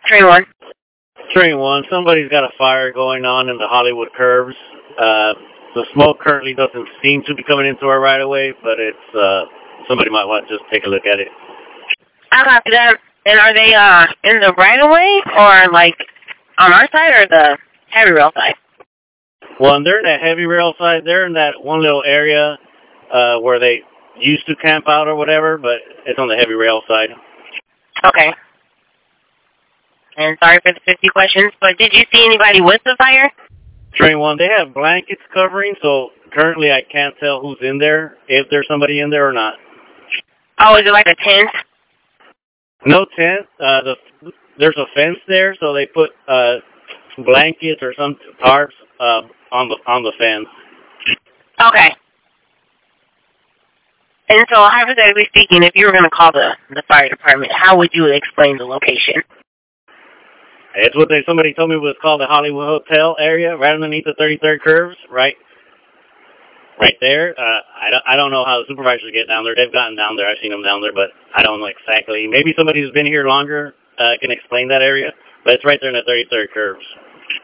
Train 1. Train 1, somebody's got a fire going on in the Hollywood Curves. The smoke currently doesn't seem to be coming into our right of way, but it's somebody might want to just take a look at it. I copy that. And are they in the right of way or like on our side or the heavy rail side? Well, they're in that heavy rail side. They're in that one little area where they used to camp out or whatever, but it's on the heavy rail side. Okay. And sorry for the 50 questions, but did you see anybody with the fire? Train 1, they have blankets covering, so currently I can't tell who's in there, if there's somebody in there or not. Oh, is it like a tent? No tent. There's a fence there, so they put blankets or some tarps on the fence. Okay. And so, hypothetically speaking, if you were going to call the fire department, how would you explain the location? It's what somebody told me was called the Hollywood Hotel area, right underneath the 33rd Curves, right there. I don't know how the supervisors get down there. They've gotten down there. I've seen them down there, but I don't know exactly. Maybe somebody who's been here longer can explain that area, but it's right there in the 33rd Curves.